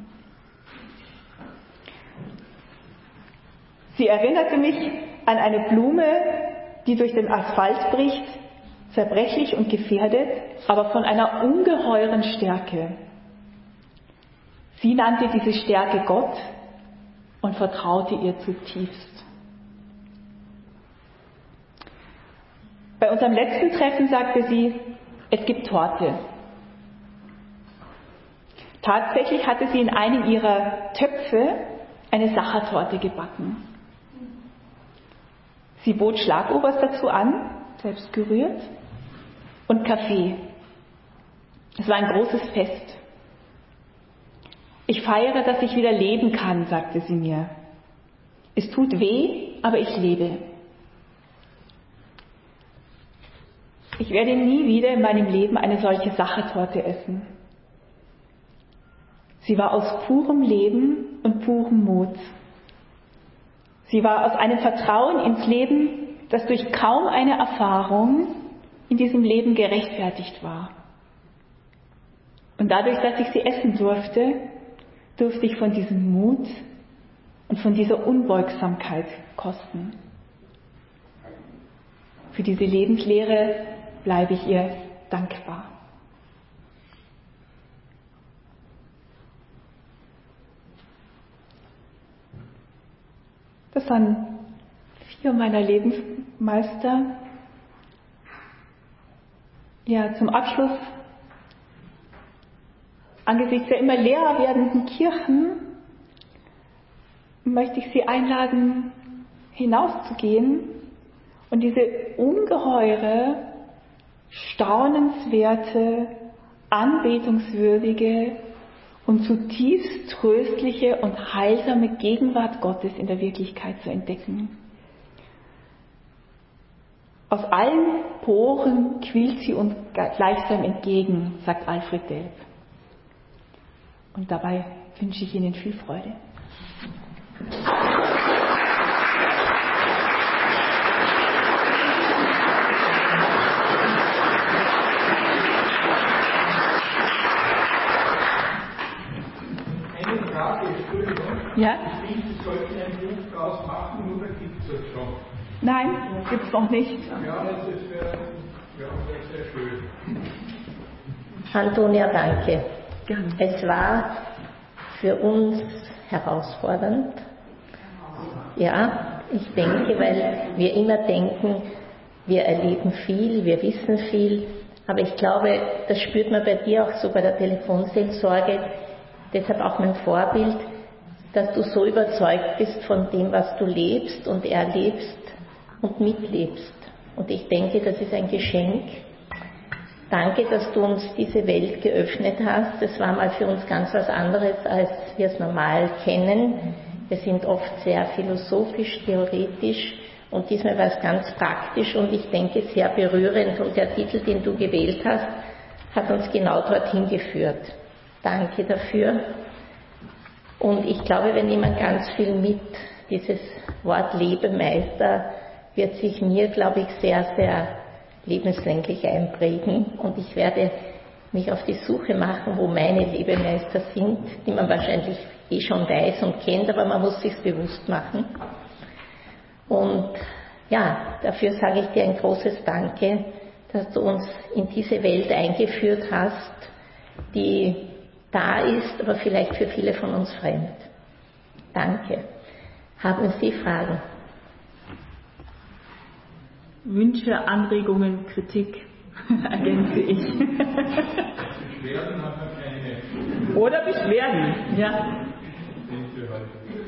Sie erinnerte mich an eine Blume, die durch den Asphalt bricht, zerbrechlich und gefährdet, aber von einer ungeheuren Stärke. Sie nannte diese Stärke Gott und vertraute ihr zutiefst. Bei unserem letzten Treffen sagte sie, es gibt Torte. Tatsächlich hatte sie in einem ihrer Töpfe eine Sachertorte gebacken. Sie bot Schlagobers dazu an, selbst gerührt, und Kaffee. Es war ein großes Fest. Ich feiere, dass ich wieder leben kann, sagte sie mir. Es tut weh, aber ich lebe. Ich werde nie wieder in meinem Leben eine solche Sachertorte essen. Sie war aus purem Leben und purem Mut. Sie war aus einem Vertrauen ins Leben, das durch kaum eine Erfahrung in diesem Leben gerechtfertigt war. Und dadurch, dass ich sie essen durfte, durfte ich von diesem Mut und von dieser Unbeugsamkeit kosten. Für diese Lebenslehre bleibe ich ihr dankbar. Das waren vier meiner Lebensmeister. Ja, zum Abschluss, angesichts der immer leerer werdenden Kirchen, möchte ich Sie einladen, hinauszugehen und diese ungeheure, staunenswerte, anbetungswürdige und zutiefst tröstliche und heilsame Gegenwart Gottes in der Wirklichkeit zu entdecken. Aus allen Poren quillt sie uns gleichsam entgegen, sagt Alfred Delp. Und dabei wünsche ich Ihnen viel Freude. Eine Frage, Entschuldigung. Ja? Ich finde, Sie sollten ein Buch draus machen, oder gibt es das schon? Nein, gibt es noch nicht. Ja, das wäre ja, wär sehr schön. Antonia, danke. Gerne. Es war für uns herausfordernd. Ja, ich denke, weil wir immer denken, wir erleben viel, wir wissen viel, aber ich glaube, das spürt man bei dir auch so bei der Telefonseelsorge, deshalb auch mein Vorbild, dass du so überzeugt bist von dem, was du lebst und erlebst und mitlebst. Und ich denke, das ist ein Geschenk. Danke, dass du uns diese Welt geöffnet hast. Das war mal für uns ganz was anderes, als wir es normal kennen. Wir sind oft sehr philosophisch, theoretisch und diesmal war es ganz praktisch und ich denke sehr berührend. Und der Titel, den du gewählt hast, hat uns genau dorthin geführt. Danke dafür. Und ich glaube, wenn jemand ganz viel mit dieses Wort Lebemeister, wird sich mir, glaube ich, sehr, sehr lebenslänglich einprägen. Und ich werde mich auf die Suche machen, wo meine Lebemeister sind, die man wahrscheinlich eh schon weiß und kennt, aber man muss sich's bewusst machen. Und ja, dafür sage ich dir ein großes Danke, dass du uns in diese Welt eingeführt hast, die da ist, aber vielleicht für viele von uns fremd. Danke. Haben Sie Fragen? Wünsche, Anregungen, Kritik ergänze ich. Beschwerden haben wir keine. Oder Beschwerden, ja.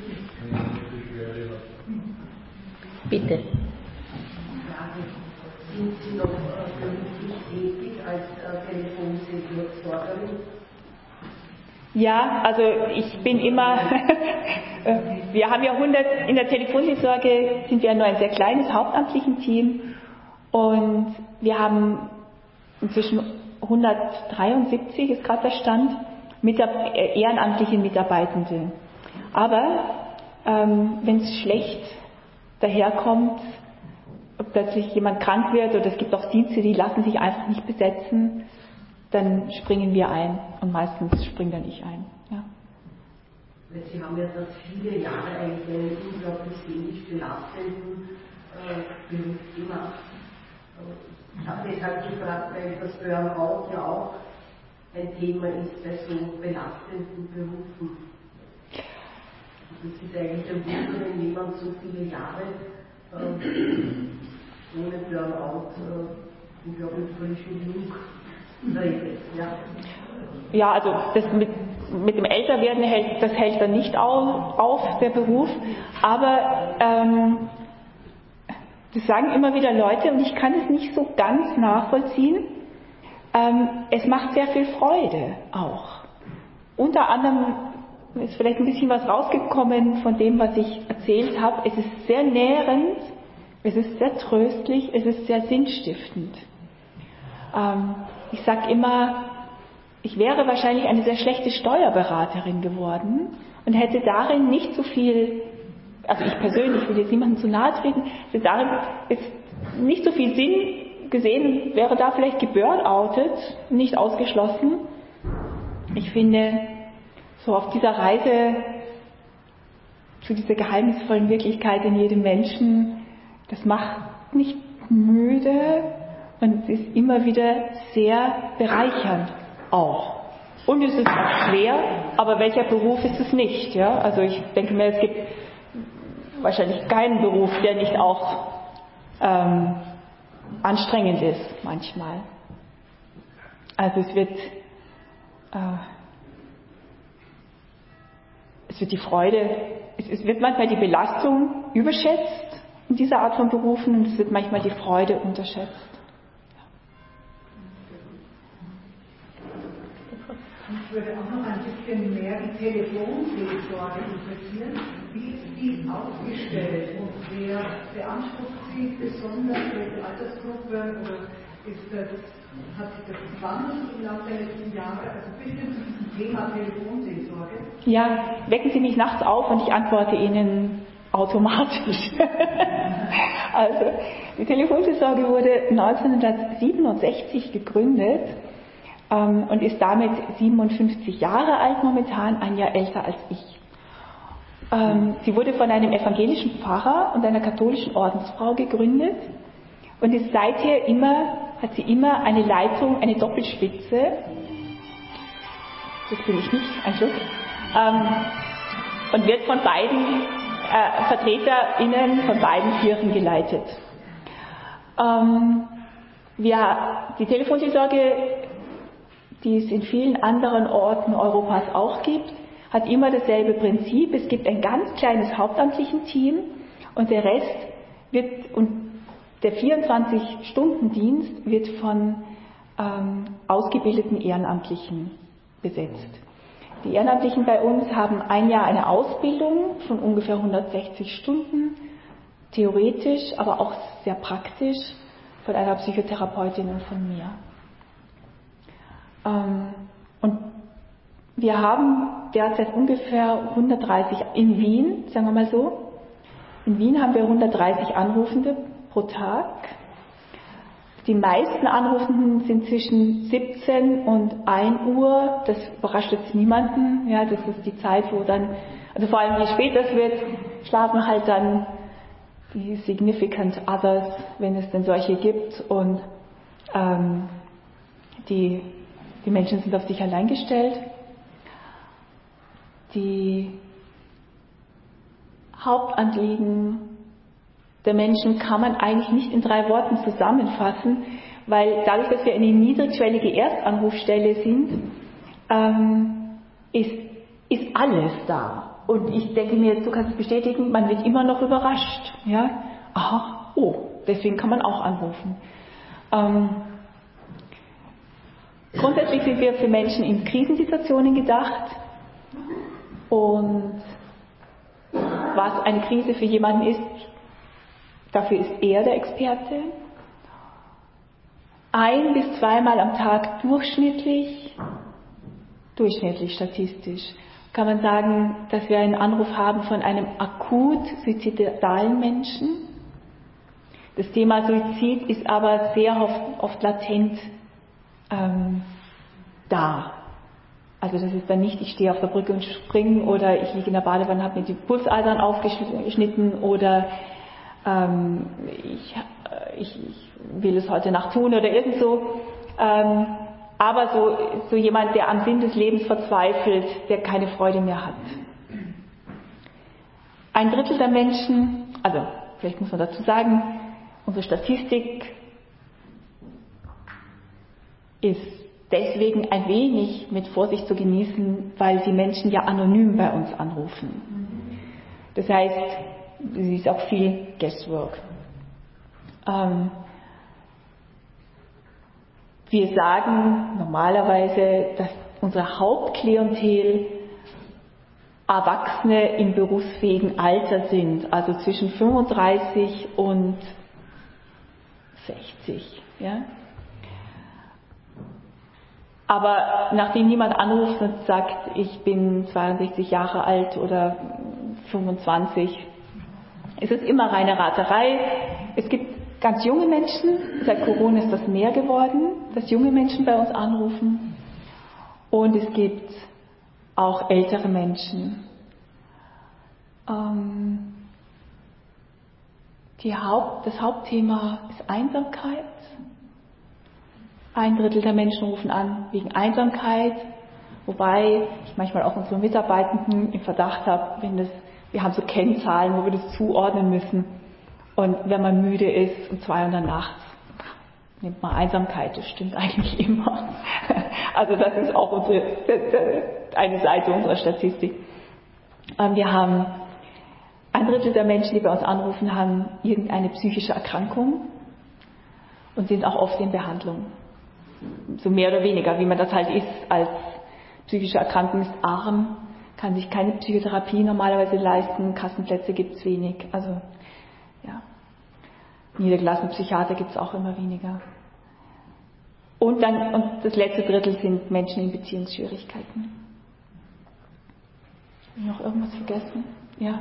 Bitte. sind Sie noch äh, beruflich tätig als äh, Telefonseelsorgerin? Ja, also ich bin immer, wir haben ja hundert, in der Telefonseelsorge sind wir nur ein sehr kleines hauptamtlichen Team und wir haben inzwischen hundertdreiundsiebzig ist gerade der Stand, Mitab- äh, ehrenamtliche Mitarbeitende. Aber ähm, wenn es schlecht daherkommt, ob plötzlich jemand krank wird oder es gibt auch Dienste, die lassen sich einfach nicht besetzen, dann springen wir ein und meistens springe dann ich ein. Ja. Sie haben ja seit viele Jahre eigentlich einen unglaublich seelisch belastenden äh, Beruf gemacht. Ich habe deshalb gefragt, weil das Burnout ja auch ein Thema ist bei so belastenden Berufen. Das ist eigentlich ein Wunder, wenn jemand so viele Jahre äh, ohne Burnout äh, unglaublich frischen Jung redet. Ja. Ja, also das mit, mit dem Älterwerden hält, das hält dann nicht auf, auf der Beruf, aber ähm, das sagen immer wieder Leute und ich kann es nicht so ganz nachvollziehen. Ähm, es macht sehr viel Freude auch. Unter anderem ist vielleicht ein bisschen was rausgekommen von dem, was ich erzählt habe. Es ist sehr nährend, es ist sehr tröstlich, es ist sehr sinnstiftend. Ähm, ich sage immer, ich wäre wahrscheinlich eine sehr schlechte Steuerberaterin geworden und hätte darin nicht so viel, also ich persönlich will jetzt niemandem zu nahe treten, hätte darin jetzt nicht so viel Sinn gesehen, wäre da vielleicht geburnoutet, nicht ausgeschlossen. Ich finde, so auf dieser Reise zu dieser geheimnisvollen Wirklichkeit in jedem Menschen, das macht nicht müde und es ist immer wieder sehr bereichernd auch. Und es ist auch schwer, aber welcher Beruf ist es nicht? Ja? Also ich denke mir, es gibt wahrscheinlich keinen Beruf, der nicht auch ähm, anstrengend ist manchmal. Also es wird äh, es wird die Freude, es, es wird manchmal die Belastung überschätzt in dieser Art von Berufen und es wird manchmal die Freude unterschätzt. Mich würde auch noch ein bisschen mehr die Telefonseelsorge interessieren. Wie ist die aufgestellt und wer beansprucht sie besonders, welche Altersgruppe oder ist das, hat sich das gewandelt im Laufe der letzten Jahre? Also ein bisschen zu diesem Thema Telefonseelsorge. Ja, wecken Sie mich nachts auf und ich antworte Ihnen automatisch. Also, die Telefonseelsorge wurde neunzehnhundertsiebenundsechzig gegründet ähm, und ist damit siebenundfünfzig Jahre alt momentan, ein Jahr älter als ich. Ähm, sie wurde von einem evangelischen Pfarrer und einer katholischen Ordensfrau gegründet und ist seither immer, hat sie immer eine Leitung, eine Doppelspitze. Das bin ich nicht, ein Schluck. Ähm, und wird von beiden äh, VertreterInnen von beiden Kirchen geleitet. Ähm, wir, die Telefonseelsorge, die es in vielen anderen Orten Europas auch gibt, hat immer dasselbe Prinzip. Es gibt ein ganz kleines hauptamtlichen Team und der Rest wird, und der vierundzwanzig-Stunden-Dienst wird von ähm, ausgebildeten Ehrenamtlichen besetzt. Die Ehrenamtlichen bei uns haben ein Jahr eine Ausbildung von ungefähr hundertsechzig Stunden, theoretisch, aber auch sehr praktisch, von einer Psychotherapeutin und von mir. Ähm, und wir haben derzeit ungefähr hundertdreißig in Wien, sagen wir mal so. In Wien haben wir hundertdreißig Anrufende pro Tag. Die meisten Anrufenden sind zwischen siebzehn und ein Uhr. Das überrascht jetzt niemanden. Ja, das ist die Zeit, wo dann, also vor allem je später es wird, schlafen halt dann die Significant Others, wenn es denn solche gibt. Und ähm, die, die Menschen sind auf sich allein gestellt. Die Hauptanliegen der Menschen kann man eigentlich nicht in drei Worten zusammenfassen, weil dadurch, dass wir eine niedrigschwellige Erstanrufstelle sind, ähm, ist, ist alles da. Und ich denke mir, du kannst es bestätigen, man wird immer noch überrascht. Ja? Aha, oh, deswegen kann man auch anrufen. Ähm, grundsätzlich sind wir für Menschen in Krisensituationen gedacht. Und was eine Krise für jemanden ist, dafür ist er der Experte. Ein bis zweimal am Tag durchschnittlich, durchschnittlich statistisch, kann man sagen, dass wir einen Anruf haben von einem akut suizidalen Menschen. Das Thema Suizid ist aber sehr oft, oft latent ähm, da. Also das ist dann nicht, ich stehe auf der Brücke und springe oder ich liege in der Badewanne, habe mir die Pulsadern aufgeschnitten oder ähm, ich, ich, ich will es heute Nacht tun oder irgend so. Ähm, aber so, so jemand, der am Sinn des Lebens verzweifelt, der keine Freude mehr hat. Ein Drittel der Menschen, also vielleicht muss man dazu sagen, unsere Statistik ist deswegen ein wenig mit Vorsicht zu genießen, weil die Menschen ja anonym bei uns anrufen. Das heißt, es ist auch viel Guesswork. Ähm, wir sagen normalerweise, dass unsere Hauptklientel Erwachsene im berufsfähigen Alter sind, also zwischen fünfunddreißig und sechzig. Ja? Aber nachdem niemand anruft und sagt, ich bin zweiundsechzig Jahre alt oder fünfundzwanzig, ist es immer reine Raterei. Es gibt ganz junge Menschen, seit Corona ist das mehr geworden, dass junge Menschen bei uns anrufen. Und es gibt auch ältere Menschen. Ähm, die Haupt, das Hauptthema ist Einsamkeit. Ein Drittel der Menschen rufen an wegen Einsamkeit, wobei ich manchmal auch unsere Mitarbeitenden im Verdacht habe, wenn das, wir haben so Kennzahlen, wo wir das zuordnen müssen. Und wenn man müde ist um zwei Uhr nachts, nimmt man Einsamkeit, das stimmt eigentlich immer. Also das ist auch unsere, eine Seite unserer Statistik. Wir haben ein Drittel der Menschen, die bei uns anrufen, haben irgendeine psychische Erkrankung und sind auch oft in Behandlung. So mehr oder weniger, wie man das halt ist als psychische Erkrankung, ist arm, kann sich keine Psychotherapie normalerweise leisten, Kassenplätze gibt es wenig, also ja, niedergelassene Psychiater gibt es auch immer weniger. Und dann, und das letzte Drittel sind Menschen in Beziehungsschwierigkeiten. Habe ich noch irgendwas vergessen? Ja.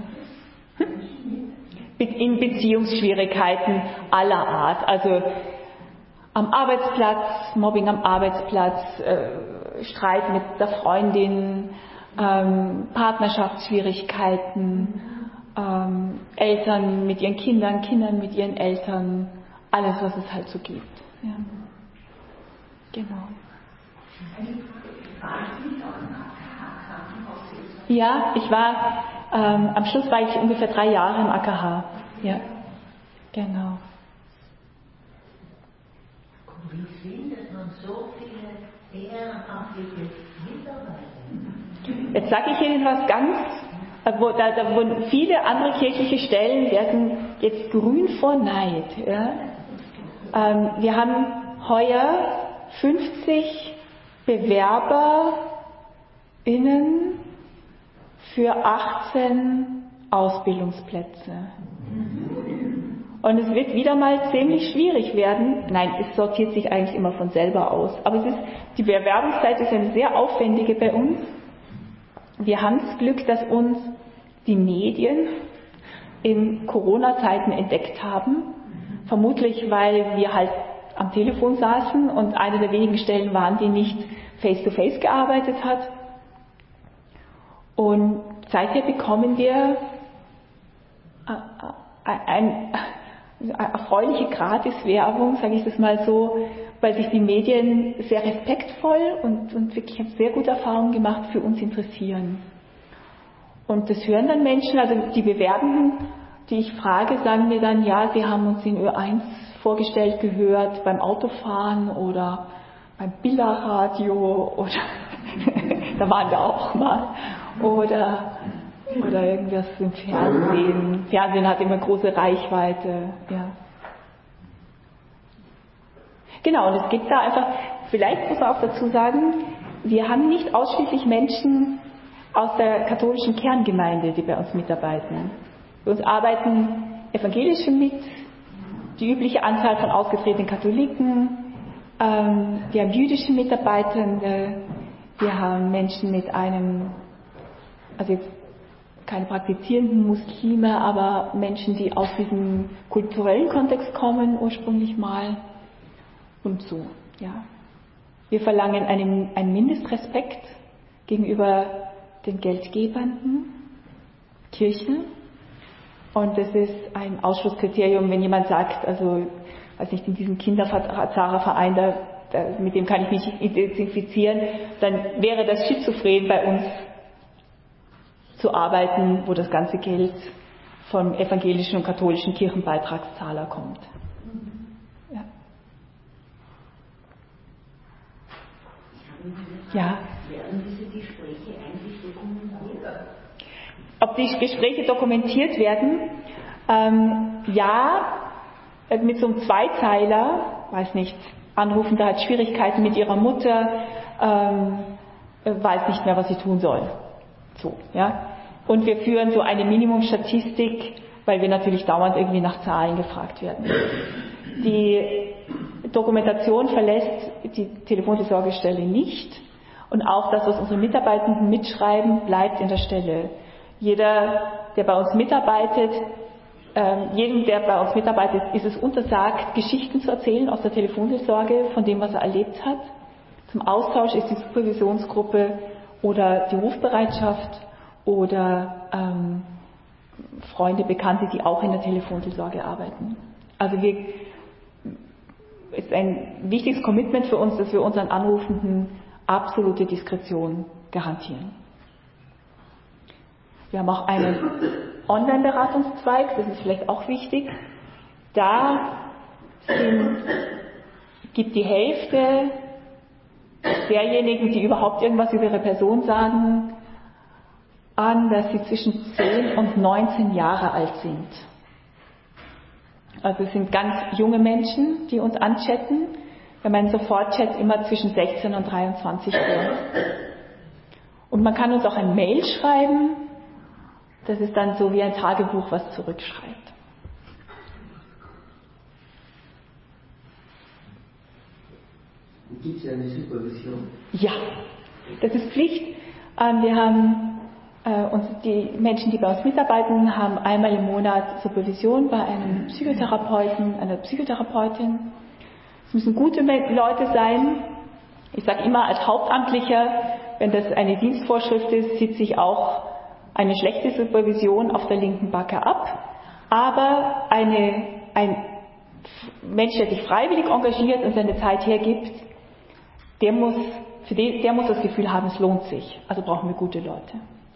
In Beziehungsschwierigkeiten aller Art, also am Arbeitsplatz, Mobbing am Arbeitsplatz, äh, Streit mit der Freundin, ähm, Partnerschaftsschwierigkeiten, ähm, Eltern mit ihren Kindern, Kindern mit ihren Eltern, alles, was es halt so gibt. Ja. Genau. Ja, ich war, ähm, am Schluss war ich ungefähr drei Jahre im A K H. Ja, genau. Wie findet man so viele ehrenamtliche Mitarbeiter? Jetzt sage ich Ihnen was ganz, wo, da, da, wo viele andere kirchliche Stellen werden jetzt grün vor Neid. Ja? Ähm, wir haben heuer fünfzig BewerberInnen für achtzehn Ausbildungsplätze. Und es wird wieder mal ziemlich schwierig werden. Nein, es sortiert sich eigentlich immer von selber aus. Aber es ist, die Bewerbungszeit ist eine sehr aufwendige bei uns. Wir haben das Glück, dass uns die Medien in Corona-Zeiten entdeckt haben. Vermutlich, weil wir halt am Telefon saßen und eine der wenigen Stellen waren, die nicht face-to-face gearbeitet hat. Und seither bekommen wir ein erfreuliche Gratiswerbung, sage ich das mal so, weil sich die Medien sehr respektvoll und, und wirklich sehr gute Erfahrungen gemacht für uns interessieren. Und das hören dann Menschen, also die Bewerbenden, die ich frage, sagen mir dann, ja, sie haben uns in Ö eins vorgestellt gehört, beim Autofahren oder beim Bilderradio oder da waren wir auch mal oder Oder irgendwas im Fernsehen. Fernsehen hat immer große Reichweite, ja. Genau, und es gibt da einfach, vielleicht muss man auch dazu sagen, wir haben nicht ausschließlich Menschen aus der katholischen Kerngemeinde, die bei uns mitarbeiten. Bei uns arbeiten Evangelische mit, die übliche Anzahl von ausgetretenen Katholiken, ähm, wir haben jüdische Mitarbeitende, wir haben Menschen mit einem, also jetzt keine praktizierenden Muslime, aber Menschen, die aus diesem kulturellen Kontext kommen, ursprünglich mal und so, ja. Wir verlangen einen, einen Mindestrespekt gegenüber den Geldgebenden, Kirchen. Und das ist ein Ausschlusskriterium, wenn jemand sagt, also, weiß nicht, in diesem Kinderpfarrerverein, da, da, mit dem kann ich mich identifizieren, dann wäre das schizophren, bei uns zu arbeiten, wo das ganze Geld vom evangelischen und katholischen Kirchenbeitragszahler kommt. Ja. Ja. Werden diese Gespräche eigentlich dokumentiert? Ob die Gespräche dokumentiert werden? Ähm, ja, mit so einem Zweizeiler, weiß nicht, Anrufende hat Schwierigkeiten mit ihrer Mutter, ähm, weiß nicht mehr, was sie tun soll. So, ja. Und wir führen so eine Minimumstatistik, weil wir natürlich dauernd irgendwie nach Zahlen gefragt werden. Die Dokumentation verlässt die Telefonseelsorgestelle nicht und auch das, was unsere Mitarbeitenden mitschreiben, bleibt in der Stelle. Jeder, der bei uns mitarbeitet, ähm, jedem, der bei uns mitarbeitet, ist es untersagt, Geschichten zu erzählen aus der Telefonseelsorge, von dem, was er erlebt hat. Zum Austausch ist die Supervisionsgruppe oder die Rufbereitschaft oder ähm, Freunde, Bekannte, die auch in der Telefonseelsorge arbeiten. Also wir, es ist ein wichtiges Commitment für uns, dass wir unseren Anrufenden absolute Diskretion garantieren. Wir haben auch einen Online-Beratungszweig, das ist vielleicht auch wichtig. Da sind, gibt die Hälfte derjenigen, die überhaupt irgendwas über ihre Person sagen, an, dass sie zwischen zehn und neunzehn Jahre alt sind. Also es sind ganz junge Menschen, die uns anchatten. Wir haben einen Sofortchat immer zwischen sechzehn und dreiundzwanzig Uhr. Und man kann uns auch ein Mail schreiben. Das ist dann so wie ein Tagebuch, was zurückschreibt. Gibt es eine Supervision? Ja, das ist Pflicht. Wir haben uns, die Menschen, die bei uns mitarbeiten, haben einmal im Monat Supervision bei einem Psychotherapeuten, einer Psychotherapeutin. Es müssen gute Leute sein. Ich sage immer, als Hauptamtlicher, wenn das eine Dienstvorschrift ist, sitze ich auch eine schlechte Supervision auf der linken Backe ab. Aber eine, ein Mensch, der sich freiwillig engagiert und seine Zeit hergibt, der muss, für den, der muss das Gefühl haben, es lohnt sich. Also brauchen wir gute Leute.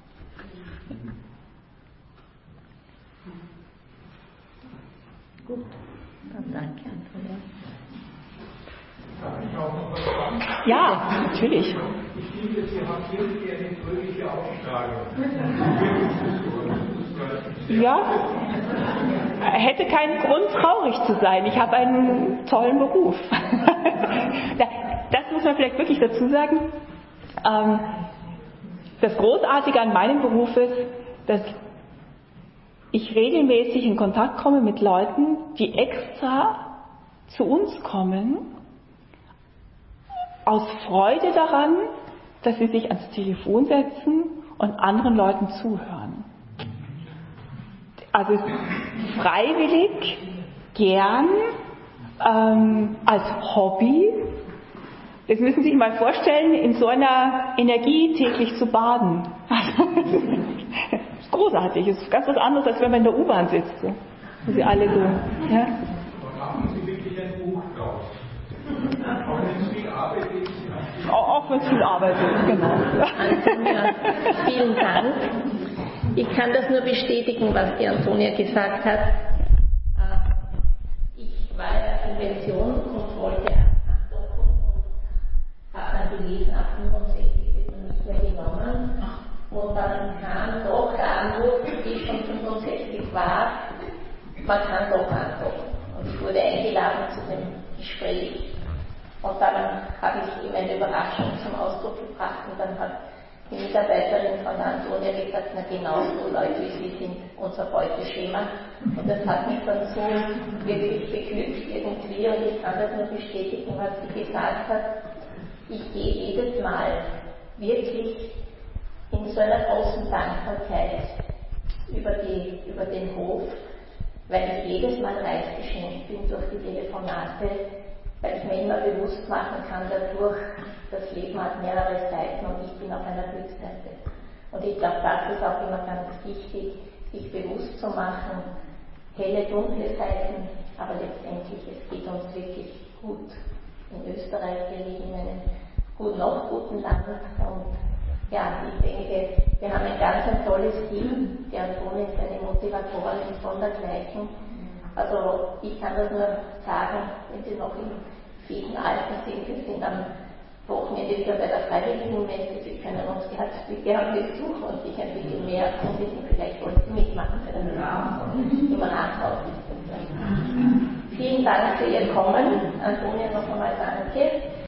Gut, dann danke, Antonia. Darf ich auch noch was sagen? Ja, natürlich. Ich finde, Sie haben irgendwie eine fröhliche Ausstrahlung. Ja, hätte keinen Grund, traurig zu sein. Ich habe einen tollen Beruf. Das muss man vielleicht wirklich dazu sagen. Das Großartige an meinem Beruf ist, dass ich regelmäßig in Kontakt komme mit Leuten, die extra zu uns kommen, aus Freude daran, dass sie sich ans Telefon setzen und anderen Leuten zuhören. Also freiwillig, gern, ähm, als Hobby. Das müssen Sie sich mal vorstellen, in so einer Energie täglich zu baden. Das ist großartig. Das ist ganz was anderes, als wenn man in der U-Bahn sitzt. So. Wo Sie alle so, ja. Und machen Sie wirklich ein Buch draus. Auch wenn es viel Arbeit ist. Auch, auch wenn es viel Arbeit ist, genau. Antonia, vielen Dank. Ich kann das nur bestätigen, was die Antonia gesagt hat. Ich war ja in Pension und wollte andocken und habe dann gelesen, ab fünfundsechzig wird man nicht mehr genommen. Und dann kam doch der Anruf, wie ich schon fünfundsechzig war, man kann doch andocken. Und ich wurde eingeladen zu dem Gespräch. Und dann habe ich ihm eine Überraschung zum Ausdruck gebracht und dann hat die Mitarbeiterin von Antonia gesagt, na genau so Leute wie Sie sind unser Beuteschema. Und das hat mich dann so wirklich beglückt irgendwie und ich kann das nur bestätigen, was sie gesagt hat. Ich gehe jedes Mal wirklich in so einer großen Dankbarkeit über, die, über den Hof, weil ich jedes Mal reich geschenkt bin durch die Telefonate, weil ich mir immer bewusst machen kann dadurch, das Leben hat mehrere Seiten und ich bin auf einer Rückseite. Und ich glaube, das ist auch immer ganz wichtig, sich bewusst zu machen, helle, dunkle Seiten, aber letztendlich, es geht uns wirklich gut. In Österreich, wir leben in einem gut, noch guten Land und ja, ich denke, wir haben ein ganz ein tolles Team, die Antonia ist eine Motivatorin von dergleichen. Also ich kann das nur sagen, wenn Sie noch im vielen Alter sind, wir sind am Wochenende wieder bei der Freiwilligenmesse, Sie können uns gerne besuchen und sich ein bisschen mehr erkundigen, vielleicht wollen Sie mitmachen für den Raum im Rathaus. Vielen Dank für Ihr Kommen, Antonia, noch einmal danke.